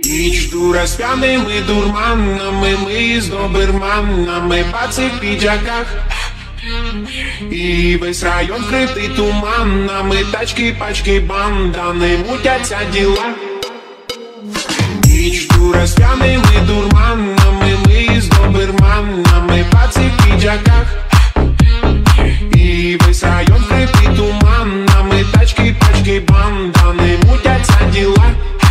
Ніч дура з п'яними дурманами, ми з доберманами, паци в піджаках. І весь район вкритий туманами, тачки, пачки, бандани, мутяться діла. Ніч дура з п'яними дурманами, ми з доберманами, паци в піджаках. І весь район вкритий туманами, тачки, пачки, бандани, мутяться діла.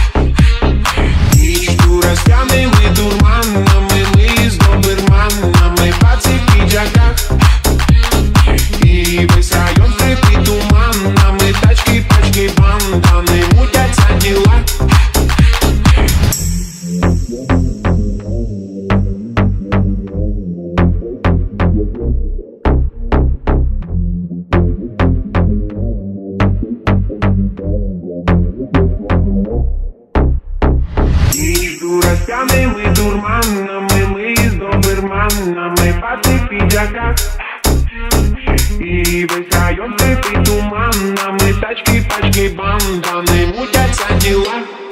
Ніч дура з п'яними дурманами, ми з доберманами, паци в піджаках. І весь район вкритий туманами, тачки, пачки, бандани, мутяться діла. Ніч дура з п'яними дурманами, ми з доберманами, паци в піджаках. І весь район вкритий туманами, тачки, пачки, бандани, мутяться діла.